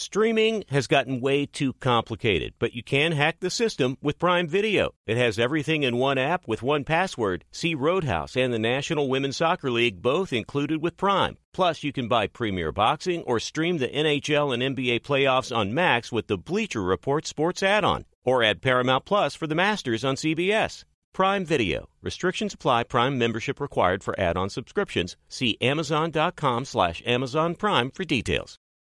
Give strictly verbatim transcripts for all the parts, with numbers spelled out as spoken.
Streaming has gotten way too complicated, but you can hack the system with Prime Video. It has everything in one app with one password. See Roadhouse and the National Women's Soccer League both included with Prime. Plus, you can buy Premier Boxing or stream the N H L and N B A playoffs on Max with the Bleacher Report Sports add-on. Or add Paramount Plus for the Masters on C B S. Prime Video. Restrictions apply. Prime membership required for add-on subscriptions. See Amazon.com slash Amazon Prime for details.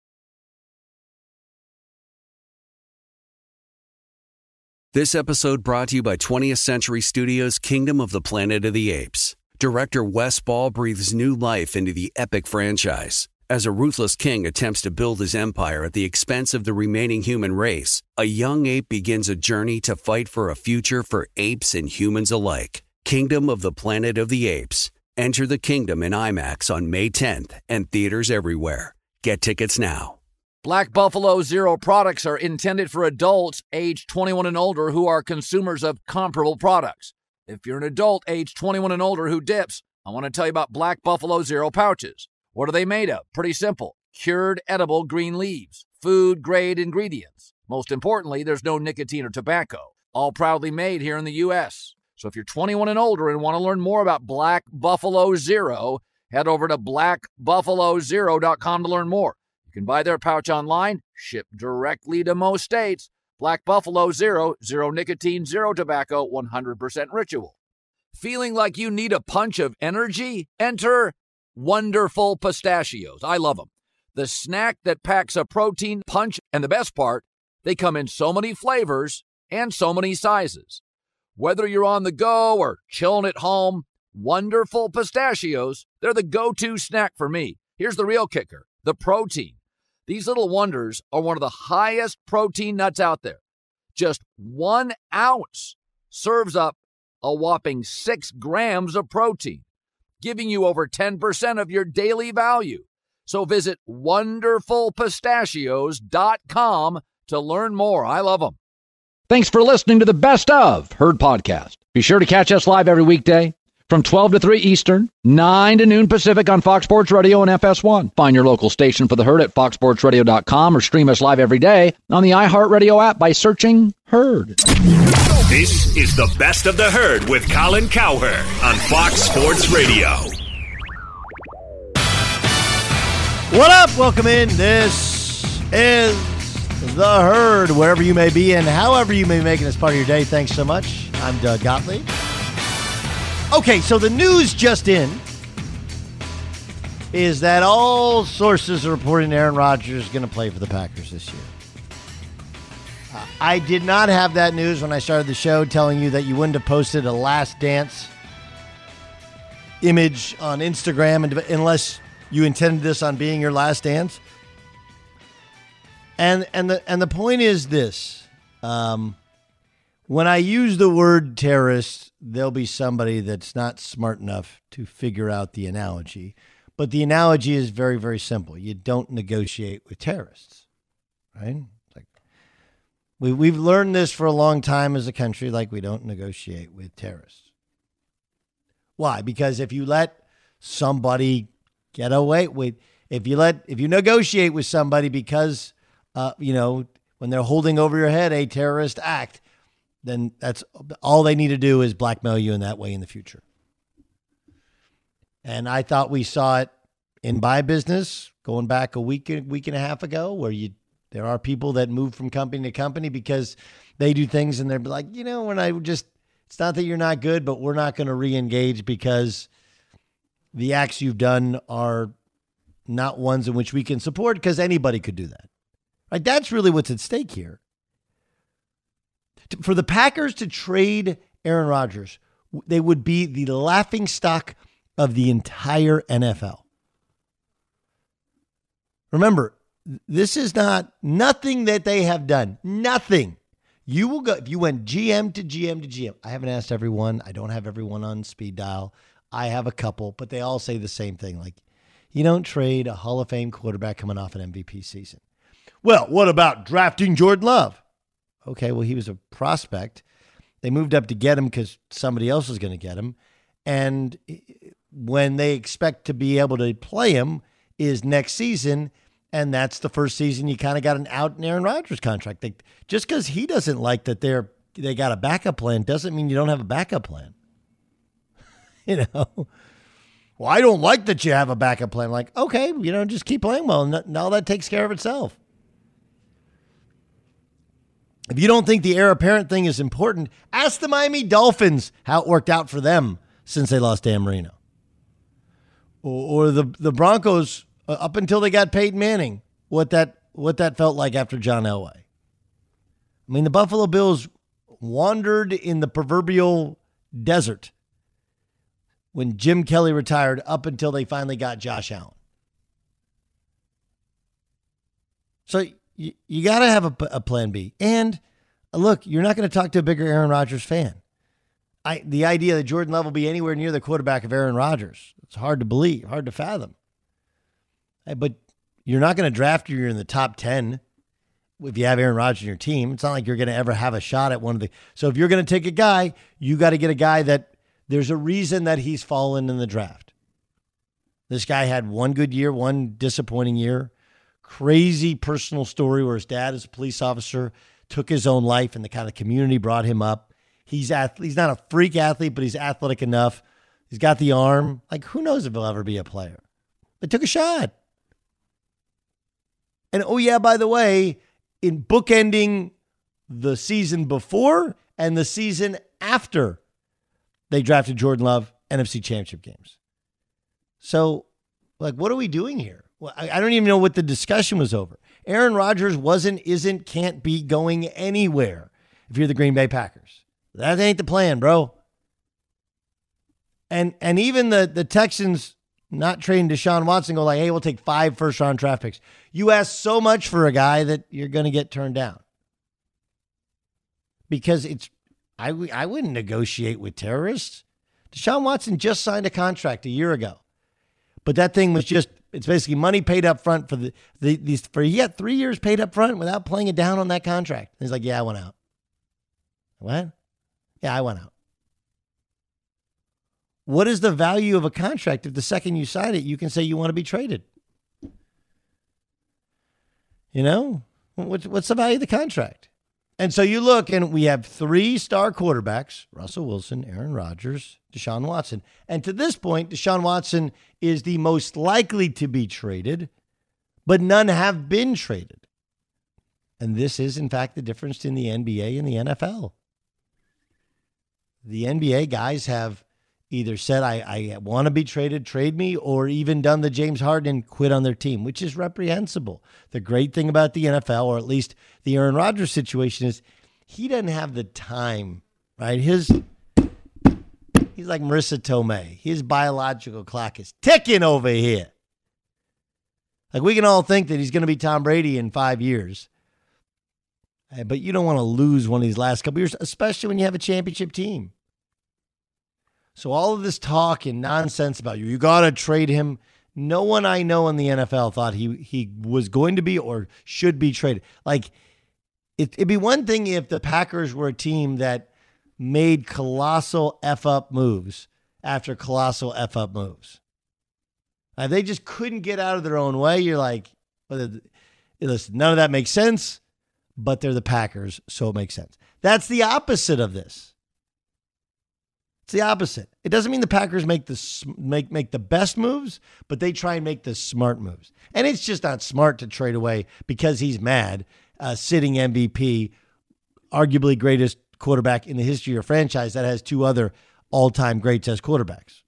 This episode brought to you by twentieth Century Studios' Kingdom of the Planet of the Apes. Director Wes Ball breathes new life into the epic franchise. As a ruthless king attempts to build his empire at the expense of the remaining human race, a young ape begins a journey to fight for a future for apes and humans alike. Kingdom of the Planet of the Apes. Enter the kingdom in IMAX on May tenth and theaters everywhere. Get tickets now. Black Buffalo Zero products are intended for adults age twenty-one and older who are consumers of comparable products. If you're an adult age twenty-one and older who dips, I want to tell you about Black Buffalo Zero pouches. What are they made of? Pretty simple. Cured edible green leaves. Food-grade ingredients. Most importantly, there's no nicotine or tobacco. All proudly made here in the U S So if you're twenty-one and older and want to learn more about Black Buffalo Zero, head over to black buffalo zero dot com to learn more. You can buy their pouch online, shipped directly to most states. Black Buffalo Zero, zero nicotine, zero tobacco, one hundred percent ritual. Feeling like you need a punch of energy? Enter Wonderful Pistachios. I love them. The snack that packs a protein punch, and the best part, they come in so many flavors and so many sizes. Whether you're on the go or chilling at home, Wonderful Pistachios, they're the go-to snack for me. Here's the real kicker, the protein. These little wonders are one of the highest protein nuts out there. Just one ounce serves up a whopping six grams of protein, giving you over ten percent of your daily value. So visit wonderful pistachios dot com to learn more. I love them. Thanks for listening to the Best of Herd Podcast. Be sure to catch us live every weekday from twelve to three Eastern, nine to noon Pacific on Fox Sports Radio and F S one. Find your local station for the Herd at fox sports radio dot com or stream us live every day on the iHeartRadio app by searching Herd. This is the Best of the Herd with Colin Cowherd on Fox Sports Radio. What up? Welcome in. This is the Herd, wherever you may be and however you may be making this part of your day. Thanks so much. I'm Doug Gottlieb. Okay, so the news just in is that all sources are reporting Aaron Rodgers is going to play for the Packers this year. Uh, I did not have that news when I started the show telling you that you wouldn't have posted a Last Dance image on Instagram unless you intended this on being your last dance. And and the and the point is this. Um, when I use the word terrorist, there'll be somebody that's not smart enough to figure out the analogy. But the analogy is very, very simple. You don't negotiate with terrorists, right? Like we, we've learned this for a long time as a country, like we don't negotiate with terrorists. Why? Because if you let somebody get away with, if you let, if you negotiate with somebody because, uh, you know, when they're holding over your head a terrorist act, then that's all they need to do is blackmail you in that way in the future. And I thought we saw it in my business going back a week, week and a half ago, where you there are people that move from company to company because they do things and they're like, you know, when I just, it's not that you're not good, but we're not going to re-engage because the acts you've done are not ones in which we can support, because anybody could do that. Right? That's really what's at stake here. For the Packers to trade Aaron Rodgers, they would be the laughingstock of the entire N F L. Remember, this is not nothing that they have done. Nothing. You will go, if you went G M to G M to G M. I haven't asked everyone. I don't have everyone on speed dial. I have a couple, but they all say the same thing. Like, you don't trade a Hall of Fame quarterback coming off an M V P season. Well, what about drafting Jordan Love? Okay, well, he was a prospect. They moved up to get him because somebody else was going to get him. And when they expect to be able to play him is next season, And that's the first season you kind of got an out in Aaron Rodgers contract. They, just because he doesn't like that they're they got a backup plan doesn't mean you don't have a backup plan. You know, well, I don't like that you have a backup plan. Like, okay, you know, just keep playing well. And now that takes care of itself. If you don't think the heir apparent thing is important, ask the Miami Dolphins how it worked out for them since they lost Dan Marino. Or, or the, the Broncos, uh, up until they got Peyton Manning, what that what that felt like after John Elway. I mean, the Buffalo Bills wandered in the proverbial desert when Jim Kelly retired up until they finally got Josh Allen. So you, you got to have a, a plan B. And look, you're not going to talk to a bigger Aaron Rodgers fan. I The idea that Jordan Love will be anywhere near the quarterback of Aaron Rodgers, it's hard to believe, hard to fathom. But you're not going to draft you. You're in the top ten if you have Aaron Rodgers in your team. It's not like you're going to ever have a shot at one of the. So if you're going to take a guy, you got to get a guy that there's a reason that he's fallen in the draft. This guy had one good year, one disappointing year. Crazy personal story where his dad is a police officer, took his own life, and the kind of community brought him up. He's ath- he's not a freak athlete, but he's athletic enough. He's got the arm. Like, who knows if he'll ever be a player? They took a shot. And, oh, yeah, by the way, in bookending the season before and the season after they drafted Jordan Love, N F C Championship games. So, like, what are we doing here? Well, I, I don't even know what the discussion was over. Aaron Rodgers wasn't, isn't, can't be going anywhere if you're the Green Bay Packers. That ain't the plan, bro. And and even the, the Texans not trading Deshaun Watson go like, hey, we'll take five first-round draft picks. You ask so much for a guy that you're going to get turned down. Because it's, I, I wouldn't negotiate with terrorists. Deshaun Watson just signed a contract a year ago. But that thing was just, it's basically money paid up front for the, the these, for he got three years paid up front without playing it down on that contract. And he's like, yeah, I went out. What? Yeah, I went out. What is the value of a contract if the second you sign it, you can say you want to be traded? You know, what's, what's the value of the contract? And so you look, and we have three star quarterbacks, Russell Wilson, Aaron Rodgers, Deshaun Watson. And to this point, Deshaun Watson is the most likely to be traded, but none have been traded. And this is, in fact, the difference in the N B A and the N F L. The N B A guys have either said, I, I want to be traded, trade me, or even done the James Harden and quit on their team, which is reprehensible. The great thing about the N F L, or at least the Aaron Rodgers situation, is he doesn't have the time, right? His He's like Marissa Tomei. His biological clock is ticking over here. Like, we can all think that he's going to be Tom Brady in five years. But you don't want to lose one of these last couple years, especially when you have a championship team. So all of this talk and nonsense about you, you got to trade him. No one I know in the N F L thought he he was going to be or should be traded. Like, it, it'd be one thing if the Packers were a team that made colossal F-up moves after colossal F-up moves. Uh, they just couldn't get out of their own way. You're like, listen, none of that makes sense, but they're the Packers, so it makes sense. That's the opposite of this. It's the opposite. It doesn't mean the Packers make the make make the best moves, but they try and make the smart moves. And it's just not smart to trade away because he's mad, uh, sitting M V P, arguably greatest quarterback in the history of your franchise that has two other all-time greats as quarterbacks.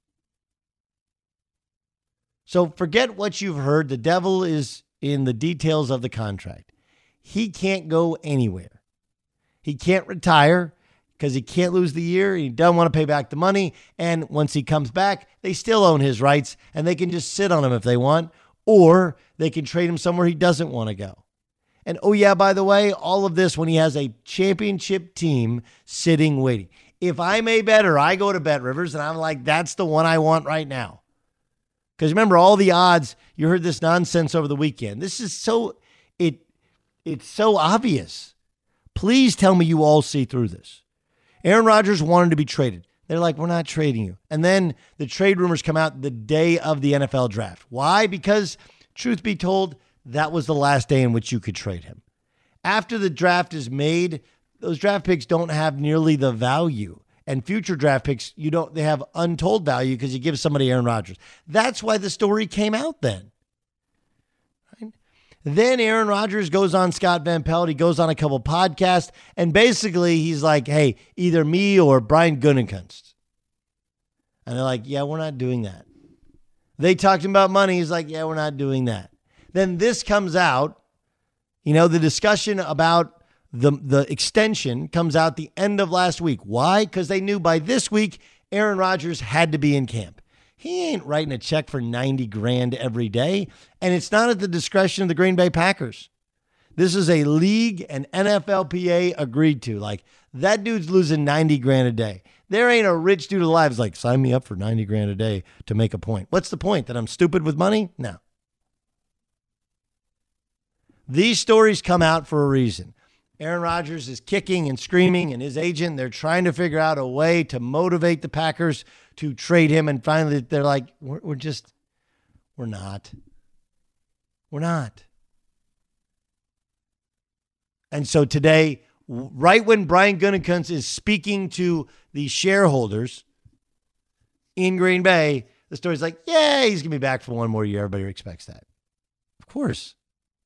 So forget what you've heard. The devil is in the details of the contract. He can't go anywhere. He can't retire because he can't lose the year. He doesn't want to pay back the money. And once he comes back, they still own his rights and they can just sit on him if they want, or they can trade him somewhere he doesn't want to go. And oh yeah, by the way, all of this when he has a championship team sitting waiting. If I'm a bettor, I go to Bet Rivers and I'm like, that's the one I want right now. Because remember, all the odds, you heard this nonsense over the weekend. This is so, it it's so obvious. Please tell me you all see through this. Aaron Rodgers wanted to be traded. They're like, we're not trading you. And then the trade rumors come out the day of the N F L draft. Why? Because, truth be told, that was the last day in which you could trade him. After the draft is made, those draft picks don't have nearly the value. And future draft picks, you don't, they have untold value because you give somebody Aaron Rodgers. That's why the story came out then. Right? Then Aaron Rodgers goes on Scott Van Pelt. He goes on a couple podcasts. And basically he's like, hey, either me or Brian Gutekunst. And they're like, yeah, we're not doing that. They talked about money. He's like, yeah, we're not doing that. Then this comes out. You know, the discussion about The the extension comes out the end of last week. Why? Because they knew by this week, Aaron Rodgers had to be in camp. He ain't writing a check for ninety grand every day. And it's not at the discretion of the Green Bay Packers. This is a league and N F L P A agreed to. Like, that dude's losing ninety grand a day. There ain't a rich dude alive who's like, sign me up for ninety grand a day to make a point. What's the point? That I'm stupid with money? No. These stories come out for a reason. Aaron Rodgers is kicking and screaming, and his agent, they're trying to figure out a way to motivate the Packers to trade him. And finally, they're like, we're, we're just, we're not. We're not. And so today, right when Brian Gutekunst is speaking to the shareholders in Green Bay, the story's like, yeah, he's going to be back for one more year. Everybody expects that. Of course.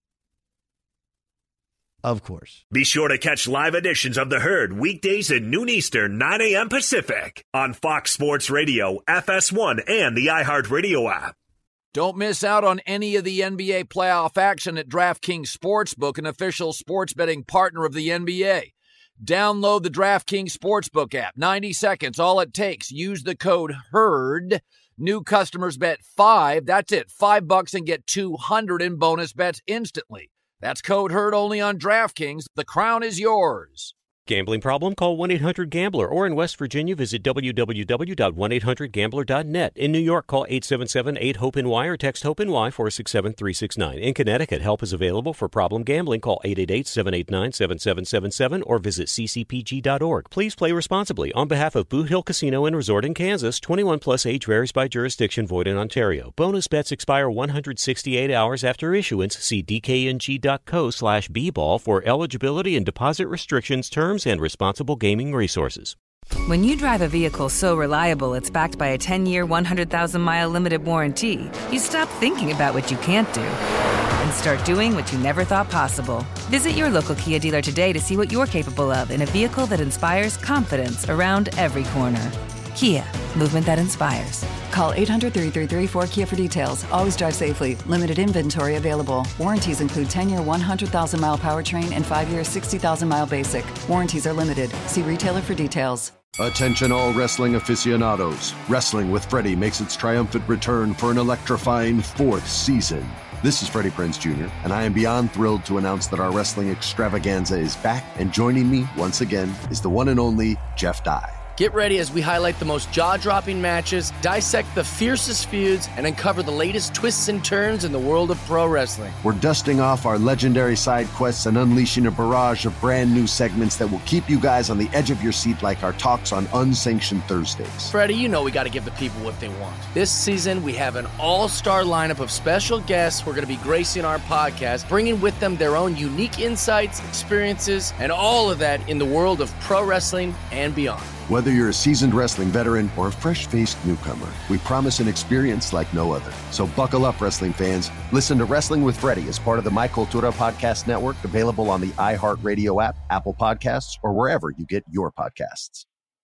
Of course. Be sure to catch live editions of The Herd weekdays at noon Eastern, nine a.m. Pacific on Fox Sports Radio, F S one, and the iHeartRadio app. Don't miss out on any of the N B A playoff action at DraftKings Sportsbook, an official sports betting partner of the N B A. Download the DraftKings Sportsbook app. ninety seconds, all it takes. Use the code HERD. New customers bet five. That's it. Five bucks and get two hundred in bonus bets instantly. That's code HERD only on DraftKings. The crown is yours. Gambling problem? Call one eight hundred gambler, or in West Virginia, visit w w w dot one eight hundred gambler dot net. In New York, call eight seven seven eight hope N Y or text HOPE-NY four six seven three six nine. In Connecticut, help is available for problem gambling. Call eight eight eight seven eight nine seven seven seven seven or visit c c p g dot org. Please play responsibly. On behalf of Boot Hill Casino and Resort in Kansas, twenty-one plus age varies by jurisdiction, void in Ontario. Bonus bets expire one hundred sixty-eight hours after issuance. See d k n g dot co slash b ball for eligibility and deposit restrictions, terms, and responsible gaming resources. When you drive a vehicle so reliable it's backed by a ten-year, one hundred thousand mile limited warranty, you stop thinking about what you can't do and start doing what you never thought possible. Visit your local Kia dealer today to see what you're capable of in a vehicle that inspires confidence around every corner. Kia, movement that inspires. Call eight hundred, three three three, four K I A for details. Always drive safely. Limited inventory available. Warranties include ten-year, one hundred thousand mile powertrain and five-year, sixty thousand mile basic. Warranties are limited. See retailer for details. Attention all wrestling aficionados. Wrestling with Freddie makes its triumphant return for an electrifying fourth season. This is Freddie Prinze Junior, and I am beyond thrilled to announce that our wrestling extravaganza is back, and joining me once again is the one and only Jeff Dye. Get ready as we highlight the most jaw-dropping matches, dissect the fiercest feuds, and uncover the latest twists and turns in the world of pro wrestling. We're dusting off our legendary side quests and unleashing a barrage of brand new segments that will keep you guys on the edge of your seat like our talks on Unsanctioned Thursdays. Freddie, you know we got to give the people what they want. This season, we have an all-star lineup of special guests who are going to be gracing our podcast, bringing with them their own unique insights, experiences, and all of that in the world of pro wrestling and beyond. Whether you're a seasoned wrestling veteran or a fresh-faced newcomer, we promise an experience like no other. So buckle up, wrestling fans. Listen to Wrestling with Freddie as part of the My Cultura Podcast Network, available on the iHeartRadio app, Apple Podcasts, or wherever you get your podcasts.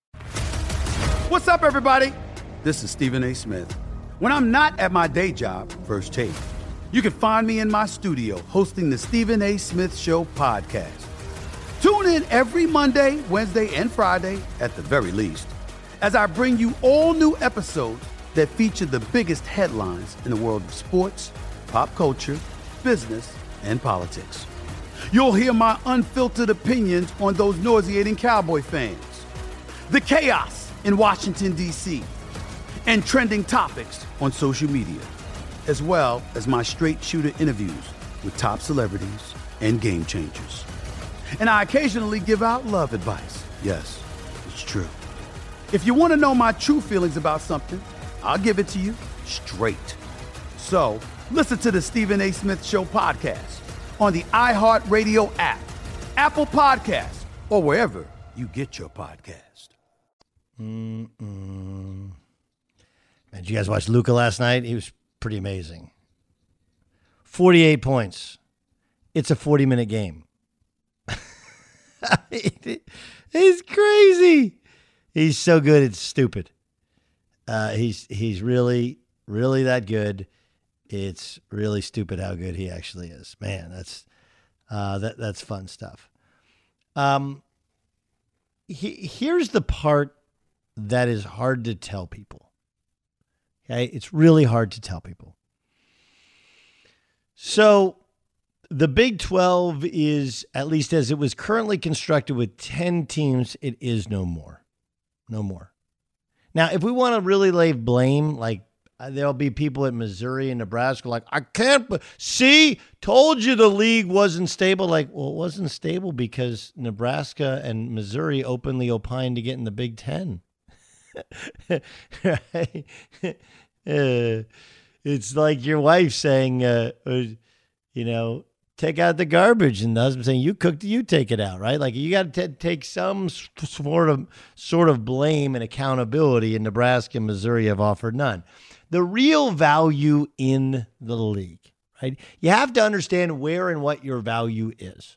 What's up, everybody? This is Stephen A. Smith. When I'm not at my day job, First Take, you can find me in my studio hosting the Stephen A. Smith Show podcast. Tune in every Monday, Wednesday, and Friday, at the very least, as I bring you all new episodes that feature the biggest headlines in the world of sports, pop culture, business, and politics. You'll hear my unfiltered opinions on those nauseating Cowboy fans, the chaos in Washington, D C, and trending topics on social media, as well as my straight-shooter interviews with top celebrities and game changers. And I occasionally give out love advice. Yes, it's true. If you want to know my true feelings about something, I'll give it to you straight. So, Listen to the Stephen A. Smith Show podcast on the iHeartRadio app, Apple Podcasts, or wherever you get your podcast. Mm-mm. Man, did you guys watch Luka last night? He was pretty amazing. forty-eight points. It's a forty-minute game. He's crazy. He's so good, it's stupid. Uh, he's he's really, really that good. It's really stupid how good he actually is. Man, that's uh, that that's fun stuff. Um, he, here's the part that is hard to tell people. Okay, it's really hard to tell people. So the Big twelve is, at least as it was currently constructed with ten teams, it is no more. No more. Now, if we want to really lay blame, like there'll be people at Missouri and Nebraska like, I can't, see, told you the league wasn't stable. Like, well, it wasn't stable because Nebraska and Missouri openly opined to get in the Big Ten. Right? uh, it's like your wife saying, uh, you know, take out the garbage, and the husband saying, you cooked, you take it out, right? Like you got to take some sort of sort of blame and accountability, and Nebraska and Missouri have offered none. The real value in the league, right? You have to understand where and what your value is.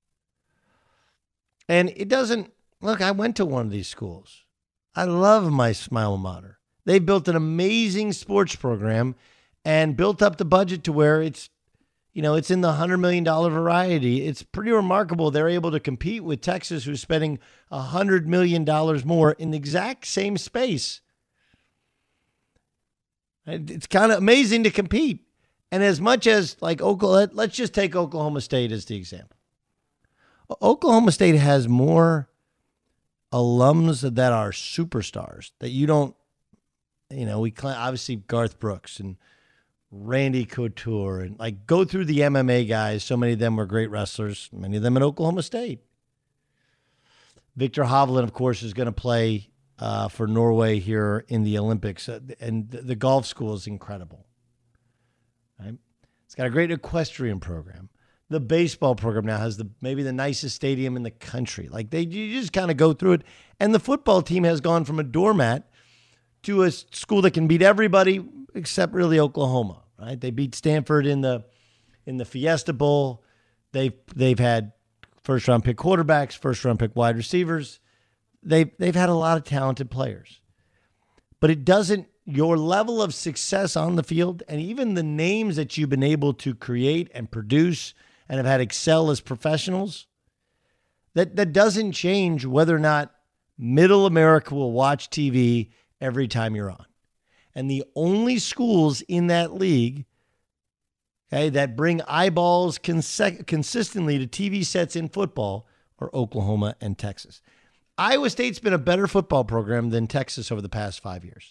And it doesn't, look, I went to one of these schools. I love my alma mater. They built an amazing sports program and built up the budget to where it's, you know, it's in the one hundred million dollars variety. It's pretty remarkable. They're able to compete with Texas, who's spending one hundred million dollars more in the exact same space. It's kind of amazing to compete. And as much as like Oklahoma, let's just take Oklahoma State as the example. Oklahoma State has more alums that are superstars that you don't, you know, we obviously Garth Brooks and Randy Couture, and like go through the M M A guys. So many of them were great wrestlers, many of them at Oklahoma State. Victor Hovland, of course, is going to play uh, for Norway here in the Olympics. Uh, and the, the golf school is incredible. Right? It's got a great equestrian program. The baseball program now has the maybe the nicest stadium in the country. Like they you just kind of go through it. And the football team has gone from a doormat to a school that can beat everybody except really Oklahoma, right? They beat Stanford in the in the Fiesta Bowl. They've they've had first round pick quarterbacks, first round pick wide receivers. They've they've had a lot of talented players. But it doesn't, your level of success on the field and even the names that you've been able to create and produce and have had excel as professionals, that that doesn't change whether or not middle America will watch T V every time you're on. And the only schools in that league, okay, that bring eyeballs conse- consistently to T V sets in football are Oklahoma and Texas. Iowa State's been a better football program than Texas over the past five years.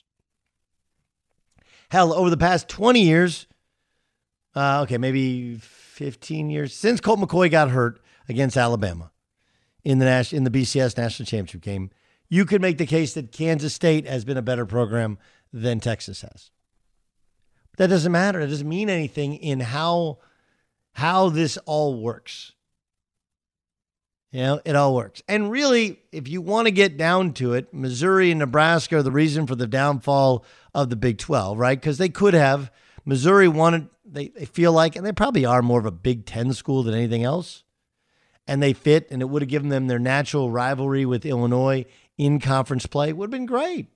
Hell, over the past twenty years, uh, okay, maybe fifteen years, since Colt McCoy got hurt against Alabama in the Nash- in the B C S National Championship game, you could make the case that Kansas State has been a better program than Texas has. But that doesn't matter. It doesn't mean anything in how, how this all works. You know, it all works. And really, if you want to get down to it, Missouri and Nebraska are the reason for the downfall of the Big twelve, right? Because they could have. Missouri wanted, they, they feel like, and they probably are more of a Big Ten school than anything else. And they fit, and it would have given them their natural rivalry with Illinois in conference play. It would have been great.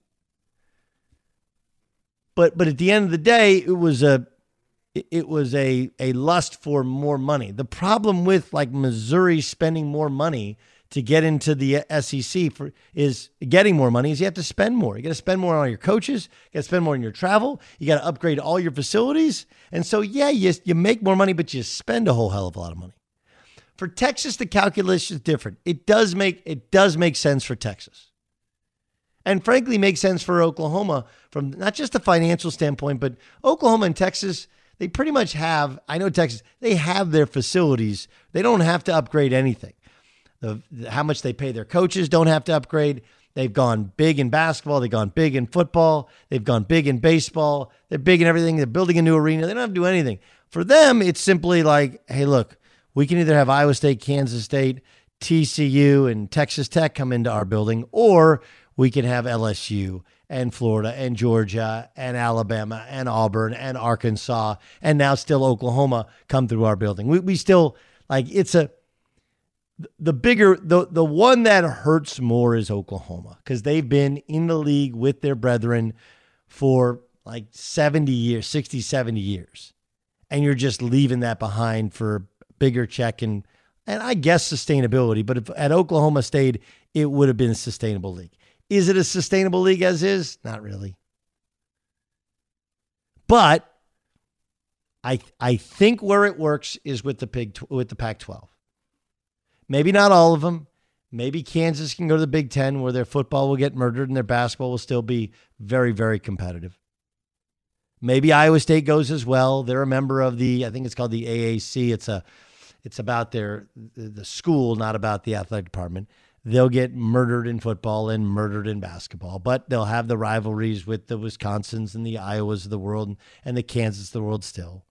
But but at the end of the day, it was a it was a a lust for more money. The problem with like Missouri spending more money to get into the S E C for is getting more money is you have to spend more. You got to spend more on your coaches. You got to spend more on your travel. You got to upgrade all your facilities. And so yeah, you you make more money, but you spend a whole hell of a lot of money. For Texas, the calculation is different. It does make it does make sense for Texas. And frankly, makes sense for Oklahoma from not just a financial standpoint, but Oklahoma and Texas, they pretty much have, I know Texas, they have their facilities. They don't have to upgrade anything. The, how much they pay their coaches don't have to upgrade. They've gone big in basketball. They've gone big in football. They've gone big in baseball. They're big in everything. They're building a new arena. They don't have to do anything. For them, it's simply like, hey, look, we can either have Iowa State, Kansas State, T C U, and Texas Tech come into our building, or we can have L S U and Florida and Georgia and Alabama and Auburn and Arkansas and now still Oklahoma come through our building. We we still, like, it's a, the bigger, the, the one that hurts more is Oklahoma, because they've been in the league with their brethren for like seventy years, sixty, seventy years. And you're just leaving that behind for a bigger check and, and I guess sustainability. But if at Oklahoma State, it would have been a sustainable league. Is it a sustainable league as is? Not really. But I I think where it works is with the Big with the Pac twelve. Maybe not all of them. Maybe Kansas can go to the Big Ten, where their football will get murdered and their basketball will still be very, very competitive. Maybe Iowa State goes as well. They're a member of the, I think it's called the A A C. It's a, it's about their the school, not about the athletic department. They'll get murdered in football and murdered in basketball, but they'll have the rivalries with the Wisconsins and the Iowas of the world and the Kansas of the world still.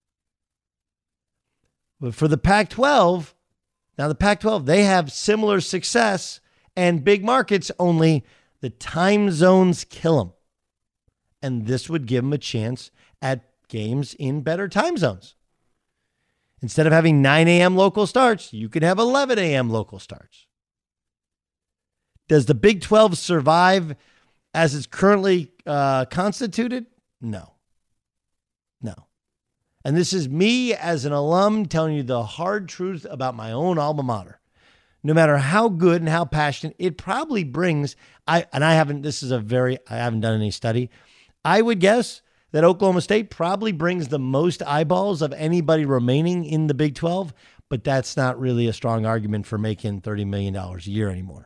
But for the Pac twelve, now the Pac twelve, they have similar success and big markets, only the time zones kill them. And this would give them a chance at games in better time zones. Instead of having nine a.m. local starts, you could have eleven a.m. local starts. Does the Big twelve survive as it's currently uh, constituted? No. No. And this is me as an alum telling you the hard truth about my own alma mater. No matter how good and how passionate, it probably brings, I and I haven't, this is a very, I haven't done any study. I would guess that Oklahoma State probably brings the most eyeballs of anybody remaining in the Big twelve, but that's not really a strong argument for making thirty million dollars a year anymore.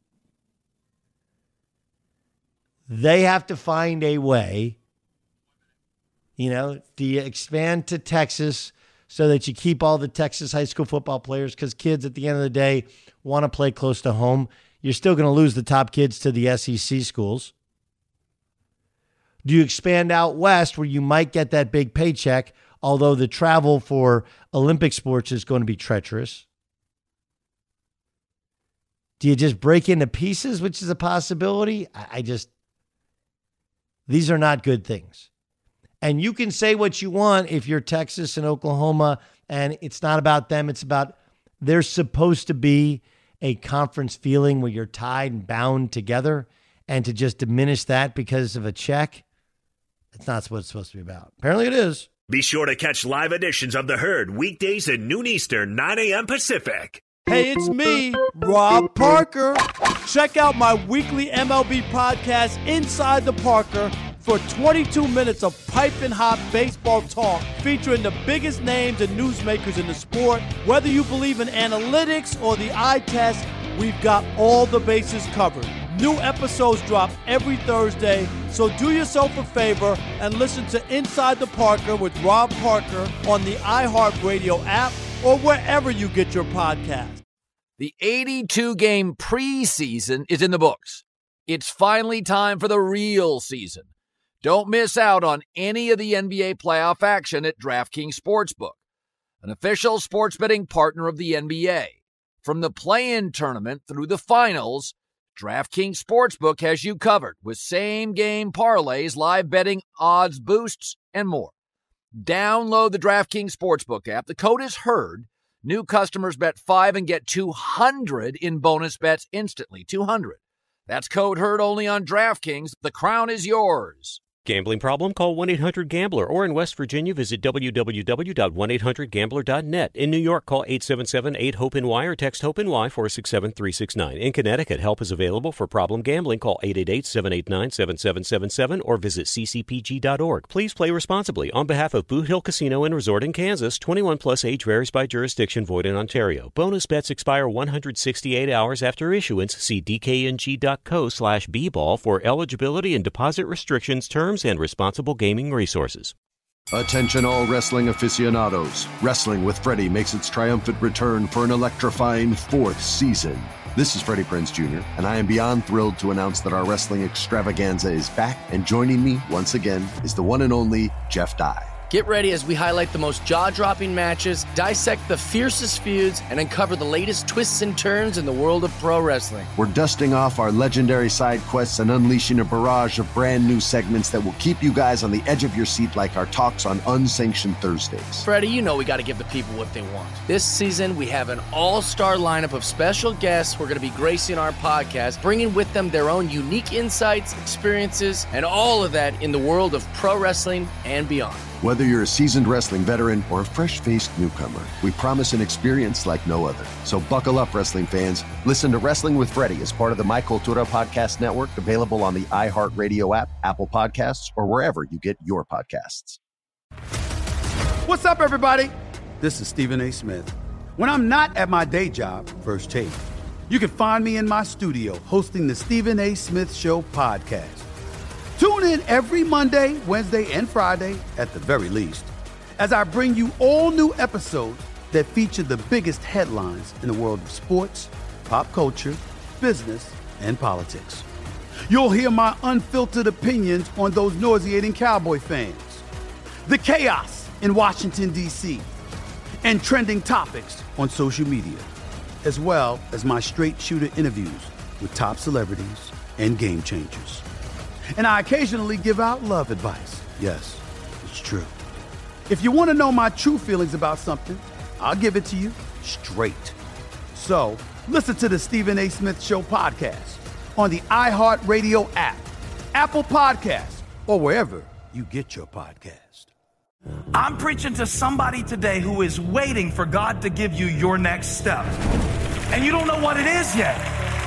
They have to find a way, you know, do you expand to Texas so that you keep all the Texas high school football players, because kids at the end of the day want to play close to home. You're still going to lose the top kids to the S E C schools. Do you expand out west where you might get that big paycheck, although the travel for Olympic sports is going to be treacherous? Do you just break into pieces, which is a possibility? I, I just, these are not good things. And you can say what you want if you're Texas and Oklahoma, and it's not about them. It's about, there's supposed to be a conference feeling where you're tied and bound together, and to just diminish that because of a check, it's not what it's supposed to be about. Apparently it is. Be sure to catch live editions of The Herd weekdays at noon Eastern, nine a.m. Pacific. Hey, it's me, Rob Parker. Check out my weekly M L B podcast, Inside the Parker, for twenty-two minutes of piping hot baseball talk featuring the biggest names and newsmakers in the sport. Whether you believe in analytics or the eye test, we've got all the bases covered. New episodes drop every Thursday, so do yourself a favor and listen to Inside the Parker with Rob Parker on the iHeartRadio app or wherever you get your podcast. The eighty-two game preseason is in the books. It's finally time for the real season. Don't miss out on any of the N B A playoff action at DraftKings Sportsbook, an official sports betting partner of the N B A. From the play-in tournament through the finals, DraftKings Sportsbook has you covered with same-game parlays, live betting, odds boosts, and more. Download the DraftKings Sportsbook app. The code is HERD. New customers bet five and get two hundred in bonus bets instantly. two hundred. That's code HERD only on DraftKings. The crown is yours. Gambling problem? Call one eight hundred gambler, or in West Virginia, visit w w w dot one eight hundred gambler dot net. In New York, call eight seven seven eight hope N Y or text HOPE-NY four six seven three six nine. In Connecticut, help is available for problem gambling. Call eight eight eight seven eight nine seven seven seven seven or visit c c p g dot org. Please play responsibly. On behalf of Boot Hill Casino and Resort in Kansas, twenty-one plus age varies by jurisdiction, void in Ontario. Bonus bets expire one hundred sixty-eight hours after issuance. See d k n g dot co slash b ball for eligibility and deposit restrictions, terms, and responsible gaming resources. Attention all wrestling aficionados. Wrestling with Freddie makes its triumphant return for an electrifying fourth season. This is Freddie Prinze Junior, and I am beyond thrilled to announce that our wrestling extravaganza is back, and joining me once again is the one and only Jeff Dye. Get ready as we highlight the most jaw-dropping matches, dissect the fiercest feuds, and uncover the latest twists and turns in the world of pro wrestling. We're dusting off our legendary side quests and unleashing a barrage of brand new segments that will keep you guys on the edge of your seat like our talks on Unsanctioned Thursdays. Freddie, you know we got to give the people what they want. This season, we have an all-star lineup of special guests who are going to be gracing our podcast, bringing with them their own unique insights, experiences, and all of that in the world of pro wrestling and beyond. Whether you're a seasoned wrestling veteran or a fresh-faced newcomer, we promise an experience like no other. So buckle up, wrestling fans. Listen to Wrestling with Freddie as part of the My Cultura Podcast Network, available on the iHeartRadio app, Apple Podcasts, or wherever you get your podcasts. What's up, everybody? This is Stephen A. Smith. When I'm not at my day job, First Take, you can find me in my studio hosting the Stephen A. Smith Show podcast. Tune in every Monday, Wednesday, and Friday, at the very least, as I bring you all new episodes that feature the biggest headlines in the world of sports, pop culture, business, and politics. You'll hear my unfiltered opinions on those nauseating Cowboy fans, the chaos in Washington, D C, and trending topics on social media, as well as my straight shooter interviews with top celebrities and game changers. And I occasionally give out love advice. Yes, it's true. If you want to know my true feelings about something, I'll give it to you straight. So listen to the Stephen A. Smith Show podcast on the iHeartRadio app, Apple Podcasts, or wherever you get your podcast. I'm preaching to somebody today who is waiting for God to give you your next step. And you don't know what it is yet.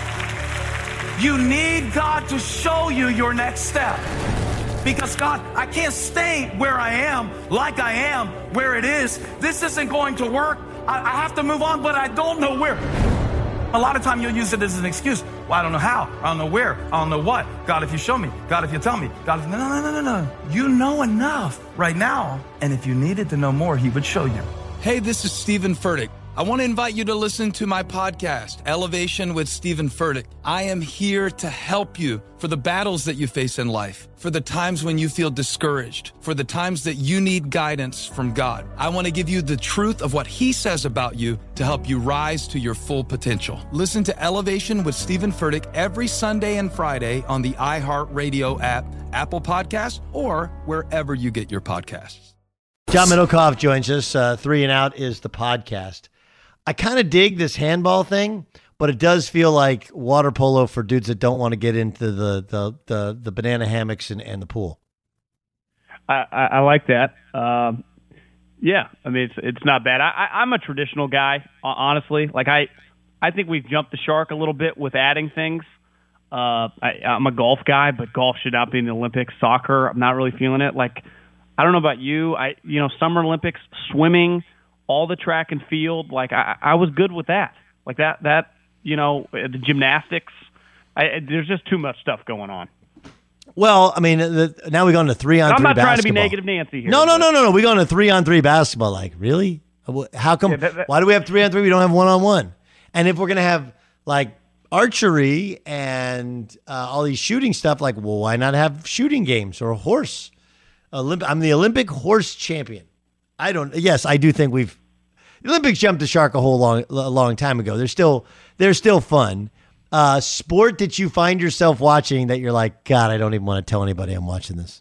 You need God to show you your next step. Because God, I can't stay where I am, like I am, where it is. This isn't going to work. I, I have to move on, but I don't know where. A lot of time you'll use it as an excuse. Well, I don't know how. I don't know where. I don't know what. God, if you show me. God, if you tell me. God, if... No, no, no, no, no. You know enough right now. And if you needed to know more, he would show you. Hey, this is Stephen Furtick. I want to invite you to listen to my podcast, Elevation with Stephen Furtick. I am here to help you for the battles that you face in life, for the times when you feel discouraged, for the times that you need guidance from God. I want to give you the truth of what he says about you to help you rise to your full potential. Listen to Elevation with Stephen Furtick every Sunday and Friday on the iHeartRadio app, Apple Podcasts, or wherever you get your podcasts. John Middlecoff joins us. Uh, Three and Out is the podcast. I kind of dig this handball thing, but it does feel like water polo for dudes that don't want to get into the the the, the banana hammocks and, and the pool. I, I, I like that. Um, yeah, I mean, it's it's not bad. I, I, I'm a traditional guy, honestly. Like I, I think we've jumped the shark a little bit with adding things. Uh, I, I'm a golf guy, but golf should not be in the Olympics. Soccer, I'm not really feeling it. Like, I don't know about you. I, you know, Summer Olympics, swimming, all the track and field, like I, I was good with that. Like that, that you know, the gymnastics. I, there's just too much stuff going on. Well, I mean, the, now we go into three on I'm three not basketball. trying to be negative Nancy here. No, no, but- no, no, no. We go into three on three basketball. Like, really? How come? Yeah, that- that- why do we have three on three? We don't have one on one. And if we're gonna have like archery and uh, all these shooting stuff, like, well, why not have shooting games or a horse? Olymp- I'm the Olympic horse champion. I don't. Yes, I do think we've the Olympics jumped the shark a whole long, a long time ago. They're still, they're still fun. Uh, sport that you find yourself watching that you're like, God, I don't even want to tell anybody I'm watching this.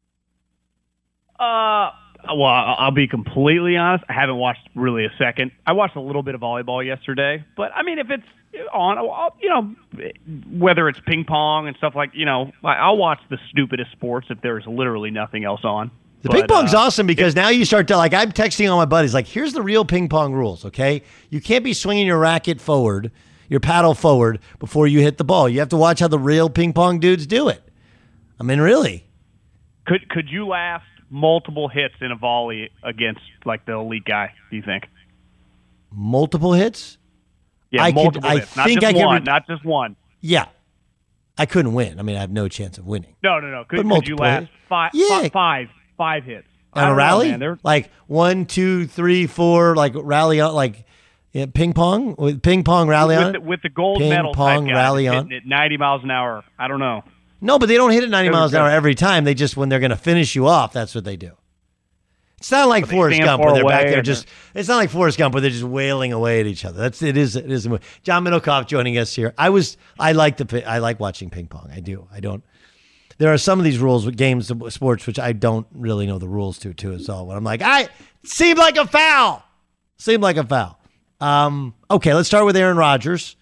Uh, well, I'll be completely honest. I haven't watched really a second. I watched a little bit of volleyball yesterday, but I mean, if it's on, I'll, you know, whether it's ping pong and stuff like, you know, I'll watch the stupidest sports if there's literally nothing else on. The But, ping pong's uh, awesome because now you start to, like, I'm texting all my buddies, like, here's the real ping pong rules, okay? You can't be swinging your racket forward, your paddle forward, before you hit the ball. You have to watch how the real ping pong dudes do it. I mean, really. Could could you last multiple hits in a volley against, like, the elite guy, do you think? Multiple hits? Yeah, I multiple could, hits. I Not think just I could one, re- not just one. Yeah. I couldn't win. I mean, I have no chance of winning. No, no, no. But Could, could you multiple last hits? five, Yeah. fi- five, five hits? I On a don't know, rally? man. They're- Like one, two, three, four, like rally out, like, Yeah, ping pong with ping pong rally with on the, with the gold ping medal pong type guy rally that's on hitting at ninety miles an hour. I don't know. No, but they don't hit it ninety It was miles an hour good. every time. They just when they're going to finish you off, that's what they do. It's not like But they Forrest stand Gump far where they're back away there and just. It's not like Forrest Gump where they're just wailing away at each other. That's it is it is a movie. John Middlecoff joining us here. I was I like the pi- I like watching ping pong. I do. I don't. There are some of these rules with games of sports which I don't really know the rules to too as well. When I'm like, I seemed like a foul. Seemed like a foul. Um, okay, let's start with Aaron Rodgers.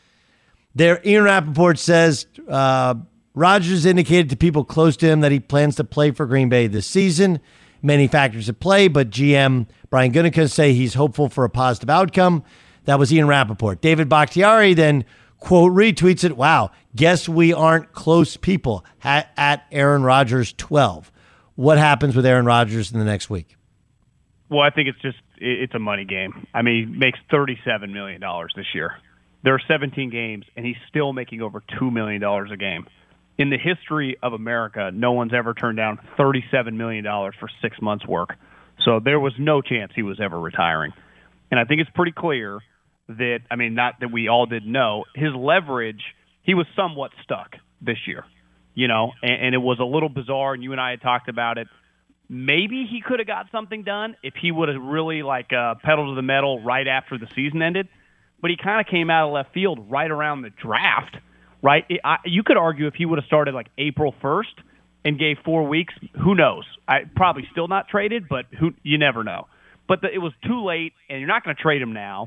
There, Ian Rappaport says uh, Rodgers indicated to people close to him that he plans to play for Green Bay this season. Many factors at play, but G M Brian Gutekunst say he's hopeful for a positive outcome. That was Ian Rappaport. David Bakhtiari then, quote, retweets it. Wow, guess we aren't close people at, at Aaron Rodgers twelve. What happens with Aaron Rodgers in the next week? Well, I think it's just it's a money game. I mean, he makes thirty-seven million dollars this year. There are seventeen games, and he's still making over two million dollars a game. In the history of America, no one's ever turned down thirty-seven million dollars for six months' work. So there was no chance he was ever retiring. And I think it's pretty clear that, I mean, not that we all didn't know, his leverage, he was somewhat stuck this year, you know, and, and it was a little bizarre, and you and I had talked about it. Maybe he could have got something done if he would have really, like, uh, pedaled to the metal right after the season ended. But he kind of came out of left field right around the draft, right? It, I, you could argue if he would have started, like, April first and gave four weeks, who knows? I probably still not traded, but who you never know. But the, it was too late, and you're not going to trade him now.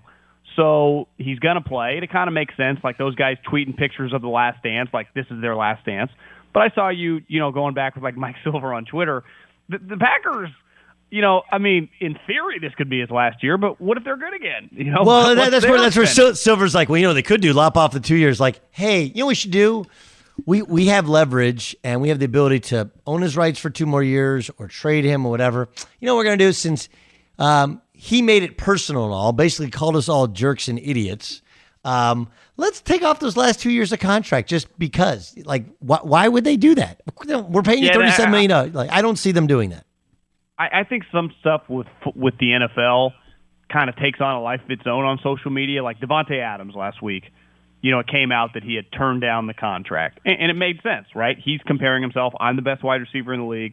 So he's going to play. And it kind of makes sense, like those guys tweeting pictures of the last dance, like this is their last dance. But I saw you, you know, going back with, like, Mike Silver on Twitter. The, the Packers, you know, I mean, in theory, this could be his last year, but what if they're good again? You know, well, that, what's that's their where that's where incentive? Sil- Silver's like, well, you know, they could do lop off the two years. Like, hey, you know, what we should do. We we have leverage and we have the ability to own his rights for two more years or trade him or whatever. You know what we're gonna do since um, he made it personal and all, basically called us all jerks and idiots. Um, let's take off those last two years of contract just because. Like, wh- why would they do that? We're paying you Yeah, thirty-seven million I- dollars. Like, I don't see them doing that. I, I think some stuff with with the N F L kind of takes on a life of its own on social media. Like Devontae Adams last week, you know, it came out that he had turned down the contract, and, and it made sense, right? He's comparing himself. I'm the best wide receiver in the league.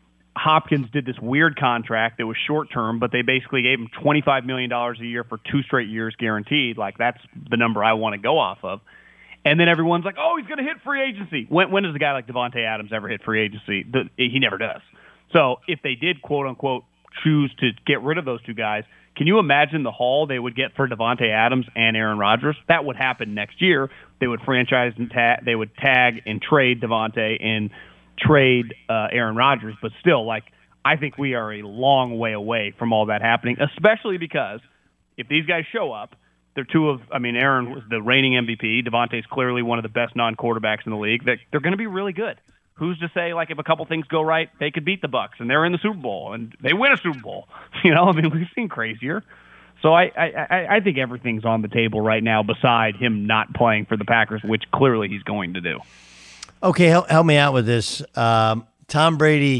Hopkins did this weird contract that was short term, but they basically gave him twenty-five million dollars a year for two straight years guaranteed. Like, that's the number I want to go off of. And then everyone's like, oh, he's going to hit free agency. When, when does a guy like Devontae Adams ever hit free agency? The, he never does. So if they did, quote unquote, choose to get rid of those two guys, can you imagine the haul they would get for Devontae Adams and Aaron Rodgers? That would happen next year. They would franchise and tag, they would tag and trade Devontae and trade uh, Aaron Rodgers. But still, like, I think we are a long way away from all that happening, especially because if these guys show up, they're two of, I mean, Aaron was the reigning M V P. Devontae's clearly one of the best non-quarterbacks in the league. They're, they're going to be really good. Who's to say, like, if a couple things go right, they could beat the Bucs and they're in the Super Bowl and they win a Super Bowl? You know, I mean, we've seen crazier. So I, I, I think everything's on the table right now beside him not playing for the Packers, which clearly he's going to do. Okay, help, help me out with this. Um, Tom Brady,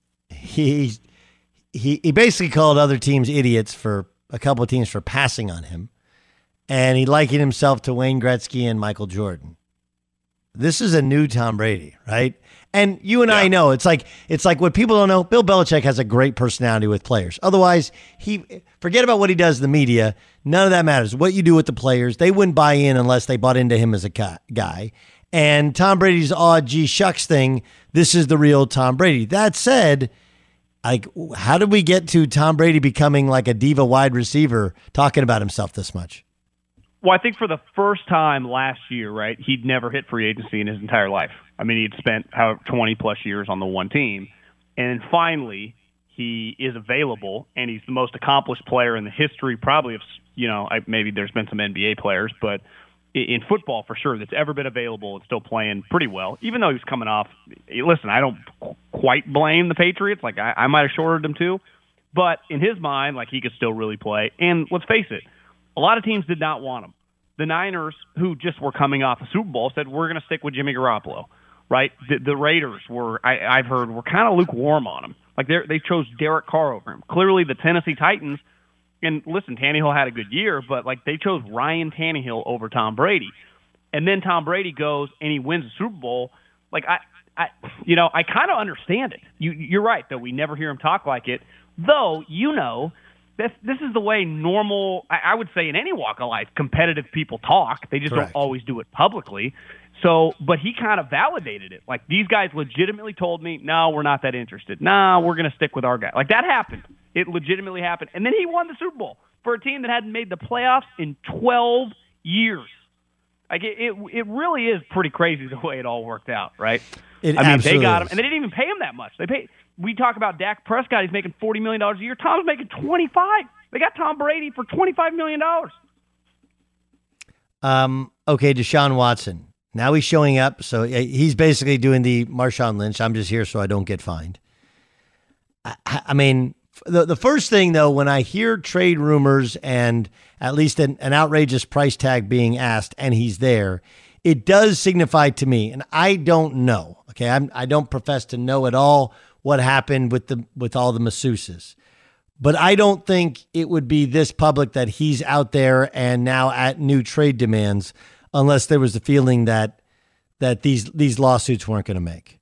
he, he he basically called other teams idiots for a couple of teams for passing on him, and he likened himself to Wayne Gretzky and Michael Jordan. This is a new Tom Brady, right? And you and yeah. I know it's like it's like what people don't know. Bill Belichick has a great personality with players. Otherwise, he forget about what he does in the media. None of that matters. What you do with the players, they wouldn't buy in unless they bought into him as a guy. And Tom Brady's odd gee shucks thing, this is the real Tom Brady. That said, like, how did we get to Tom Brady becoming like a diva wide receiver talking about himself this much? Well, I think for the first time last year, right, he'd never hit free agency in his entire life. I mean, he'd spent however twenty plus years on the one team. And then finally, he is available, and he's the most accomplished player in the history, probably of, you know, I, maybe there's been some N B A players, but in football for sure that's ever been available and still playing pretty well, even though he was coming off. Listen, I don't quite blame the Patriots. Like, I, I might have shorted him too. But in his mind, like, he could still really play. And let's face it, a lot of teams did not want him. The Niners, who just were coming off a Super Bowl, said, we're going to stick with Jimmy Garoppolo, right? The, the Raiders were, I, I've heard, were kind of lukewarm on him. Like, they they chose Derek Carr over him. Clearly, the Tennessee Titans, and listen, Tannehill had a good year, but like they chose Ryan Tannehill over Tom Brady. And then Tom Brady goes and he wins the Super Bowl. Like I, I you know, I kind of understand it. You, you're right, though. We never hear him talk like it. Though, you know, this, this is the way normal, I, I would say in any walk of life, competitive people talk. They just Correct. don't always do it publicly. So, but he kind of validated it. Like, these guys legitimately told me, no, we're not that interested. No, we're going to stick with our guy. Like, that happened. It legitimately happened. And then he won the Super Bowl for a team that hadn't made the playoffs in twelve years. Like, it, it, it really is pretty crazy the way it all worked out, right? It I mean, they absolutely got him, is. and they didn't even pay him that much. They paid. We talk about Dak Prescott. He's making forty million dollars a year. Tom's making twenty-five. They got Tom Brady for twenty-five million dollars. Um, okay, Deshaun Watson. Now he's showing up. So he's basically doing the Marshawn Lynch. I'm just here so I don't get fined. I, I mean, the, the first thing, though, when I hear trade rumors and at least an, an outrageous price tag being asked and he's there, it does signify to me, and I don't know, okay, I'm, I don't profess to know at all what happened with the with all the masseuses. But I don't think it would be this public that he's out there and now at new trade demands unless there was the feeling that that these these lawsuits weren't going to make.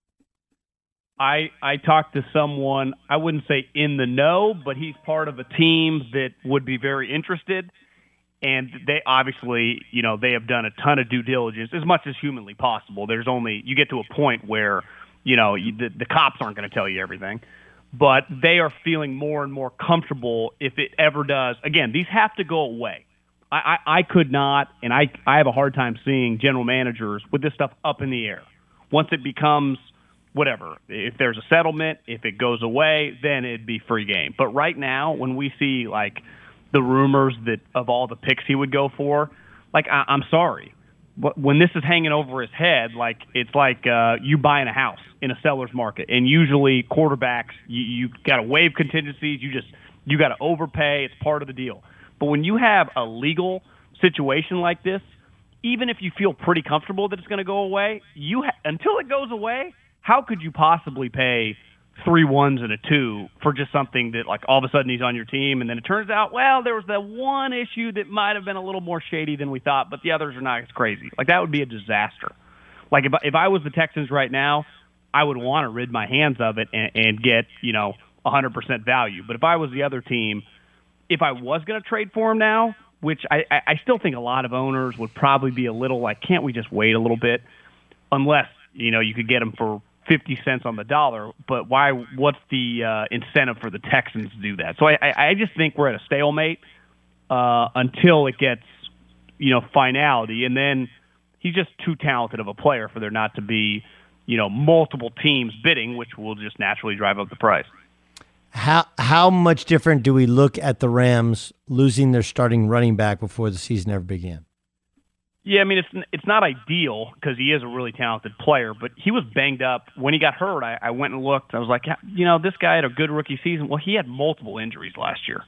I I talked to someone, I wouldn't say in the know, but he's part of a team that would be very interested. And they obviously, you know, they have done a ton of due diligence as much as humanly possible. There's only, you get to a point where, you know, you, the, the cops aren't going to tell you everything. But they are feeling more and more comfortable if it ever does. Again, these have to go away. I, I, I could not, and I, I have a hard time seeing general managers with this stuff up in the air. Once it becomes whatever, if there's a settlement, if it goes away, then it'd be free game. But right now, when we see like the rumors that of all the picks he would go for, like I, I'm sorry, but when this is hanging over his head, like it's like uh, you buying a house in a seller's market, and usually quarterbacks, you, you got to waive contingencies, you just you got to overpay. It's part of the deal. But when you have a legal situation like this, even if you feel pretty comfortable that it's going to go away, you ha- until it goes away, how could you possibly pay three ones and a two for just something that, like, all of a sudden he's on your team, and then it turns out, well, there was that one issue that might have been a little more shady than we thought, but the others are not as crazy. Like, that would be a disaster. Like, if, if I was the Texans right now, I would want to rid my hands of it and, and get, you know, one hundred percent value. But if I was the other team, if I was going to trade for him now, which I, I still think a lot of owners would probably be a little like, can't we just wait a little bit? Unless, you know, you could get him for fifty cents on the dollar, but why? What's the uh, incentive for the Texans to do that? So I, I just think we're at a stalemate uh, until it gets, you know, finality, and then he's just too talented of a player for there not to be, you know, multiple teams bidding, which will just naturally drive up the price. How how much different do we look at the Rams losing their starting running back before the season ever began? Yeah, I mean, it's it's not ideal because he is a really talented player, but he was banged up. When he got hurt, I, I went and looked. I was like, you know, this guy had a good rookie season. Well, he had multiple injuries last year.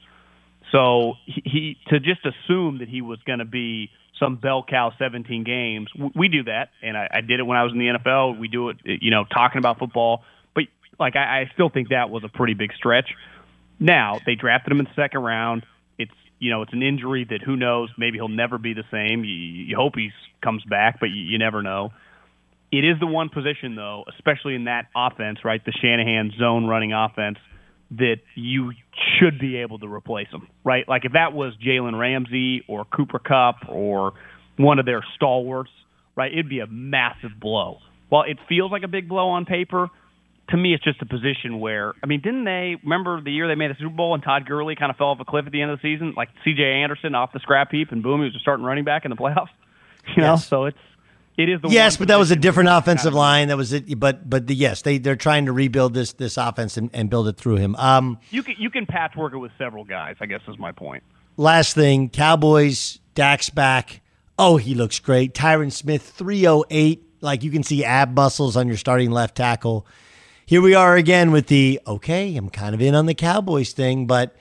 So he, he to just assume that he was going to be some bell cow seventeen games, we do that, and I, I did it when I was in the N F L. We do it, you know, talking about football. But, like, I, I still think that was a pretty big stretch. Now, they drafted him in the second round. It's You know, it's an injury that who knows, maybe he'll never be the same. You, you hope he comes back, but you, you never know. It is the one position, though, especially in that offense, right, the Shanahan zone running offense, that you should be able to replace him, right? Like if that was Jalen Ramsey or Cooper Kupp or one of their stalwarts, right, it'd be a massive blow. While it feels like a big blow on paper, to me, it's just a position where, I mean, didn't they, remember the year they made a Super Bowl and Todd Gurley kind of fell off a cliff at the end of the season? Like C J Anderson off the scrap heap, and boom, he was a starting running back in the playoffs. You know, yes. so it's, it is the yes, one but that was a different where- offensive line. That was it. But but the, yes, they they're trying to rebuild this this offense and, and build it through him. Um, You can, you can patchwork it with several guys, I guess is my point. last thing, Cowboys, Dak's back. Oh, he looks great. Tyron Smith, three oh eight. Like you can see ab muscles on your starting left tackle. Here we are again with the, okay, I'm kind of in on the Cowboys thing, but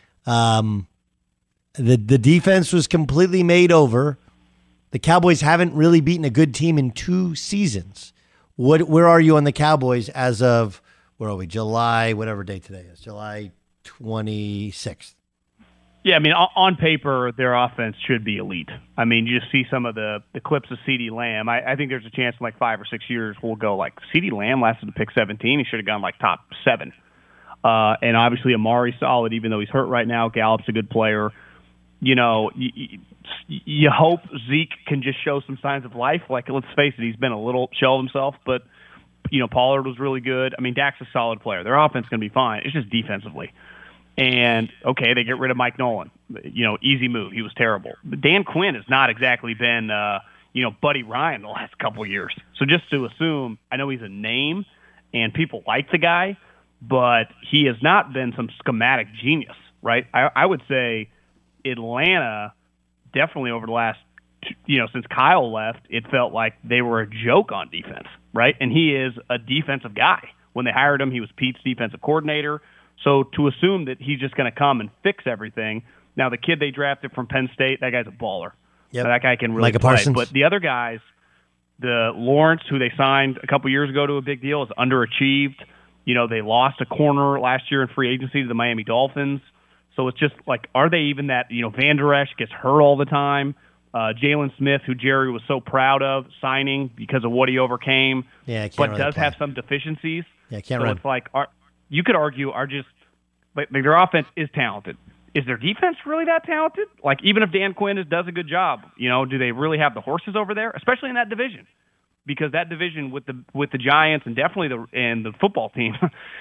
um, the the defense was completely made over. The Cowboys haven't really beaten a good team in two seasons. What? Where are you on the Cowboys as of, where are we, July, whatever day today is, July twenty-sixth? Yeah, I mean, on paper, their offense should be elite. I mean, you just see some of the, the clips of CeeDee Lamb. I, I think there's a chance in like five or six years we'll go like CeeDee Lamb lasted to pick seventeen. He should have gone like top seven. Uh, and obviously Amari's solid, even though he's hurt right now. Gallup's a good player. You know, you, you hope Zeke can just show some signs of life. Like, let's face it, he's been a little shell of himself, but, you know, Pollard was really good. I mean, Dak's a solid player. Their offense is going to be fine. It's just defensively. And, okay, they get rid of Mike Nolan. You know, easy move. He was terrible. But Dan Quinn has not exactly been, uh, you know, Buddy Ryan the last couple of years. So just to assume, I know he's a name and people like the guy, but he has not been some schematic genius, right? I, I would say Atlanta, definitely over the last, you know, since Kyle left, it felt like they were a joke on defense, right? And he is a defensive guy. When they hired him, he was Pete's defensive coordinator. So to assume that he's just going to come and fix everything. Now, the kid they drafted from Penn State, that guy's a baller. Yep. That guy can really Micah play. Parsons. But the other guys, the Lawrence, who they signed a couple years ago to a big deal, is underachieved. You know, they lost a corner last year in free agency to the Miami Dolphins. So it's just like, are they even that, you know, Van Der Esch gets hurt all the time. Uh, Jalen Smith, who Jerry was so proud of signing because of what he overcame, yeah, but really does play. have some deficiencies. Yeah, can't so run. it's like, are, you could argue, are just, like, their offense is talented. Is their defense really that talented? Like, even if Dan Quinn is, does a good job, you know, do they really have the horses over there, especially in that division? Because that division with the with the Giants and definitely the and the football team,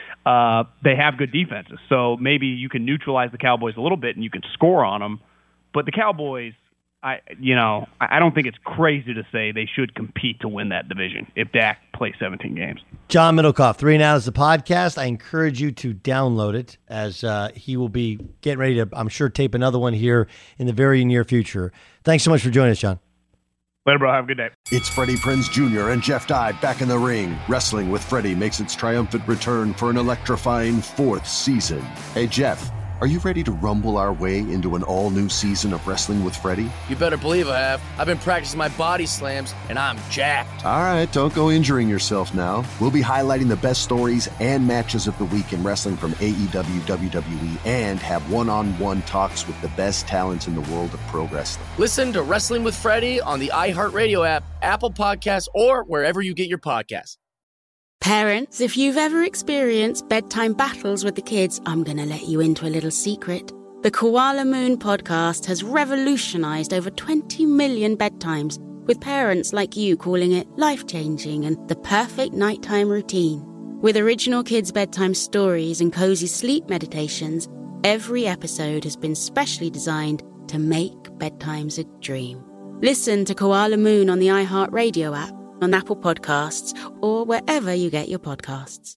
uh, they have good defenses. So maybe you can neutralize the Cowboys a little bit and you can score on them. But the Cowboys, I you know, I don't think it's crazy to say they should compete to win that division if Dak plays seventeen games. John Middlecoff, Three and Out is the podcast. I encourage you to download it as uh, he will be getting ready to, I'm sure, tape another one here in the very near future. Thanks so much for joining us, John. Later, bro. Have a good day. It's Freddie Prinze Junior and Jeff Dye back in the ring. Wrestling with Freddie makes its triumphant return for an electrifying fourth season. Hey, Jeff, are you ready to rumble our way into an all-new season of Wrestling with Freddie? You better believe I have. I've been practicing my body slams, and I'm jacked. All right, don't go injuring yourself now. We'll be highlighting the best stories and matches of the week in wrestling from A E W, W W E, and have one-on-one talks with the best talents in the world of pro wrestling. Listen to Wrestling with Freddie on the iHeartRadio app, Apple Podcasts, or wherever you get your podcasts. Parents, if you've ever experienced bedtime battles with the kids, I'm going to let you into a little secret. The Koala Moon podcast has revolutionized over twenty million bedtimes, with parents like you calling it life-changing and the perfect nighttime routine. With original kids' bedtime stories and cozy sleep meditations, every episode has been specially designed to make bedtimes a dream. Listen to Koala Moon on the iHeartRadio app, on Apple Podcasts, or wherever you get your podcasts.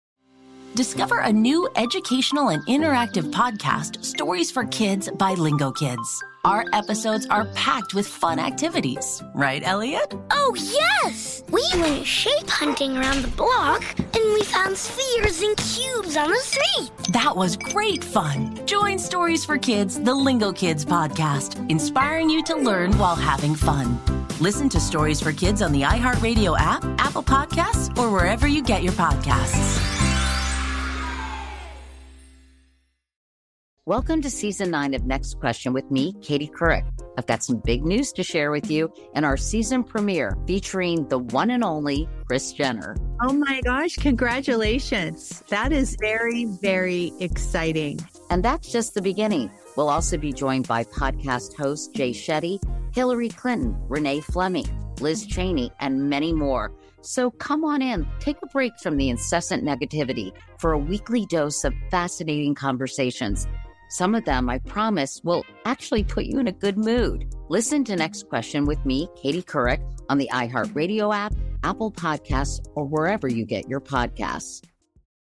Discover a new educational and interactive podcast, Stories for Kids by Lingo Kids. Our episodes are packed with fun activities. Right, Elliot? Oh, yes! We went shape hunting around the block, and we found spheres and cubes on the street. That was great fun. Join Stories for Kids, the Lingo Kids podcast, inspiring you to learn while having fun. Listen to Stories for Kids on the iHeartRadio app, Apple Podcasts, or wherever you get your podcasts. Welcome to Season nine of Next Question with me, Katie Couric. I've got some big news to share with you in our season premiere featuring the one and only Kris Jenner. Oh my gosh, congratulations. That is very, very exciting. And that's just the beginning. We'll also be joined by podcast host Jay Shetty, Hillary Clinton, Renee Fleming, Liz Cheney, and many more. So come on in, take a break from the incessant negativity for a weekly dose of fascinating conversations. Some of them, I promise, will actually put you in a good mood. Listen to Next Question with me, Katie Couric, on the iHeartRadio app, Apple Podcasts, or wherever you get your podcasts.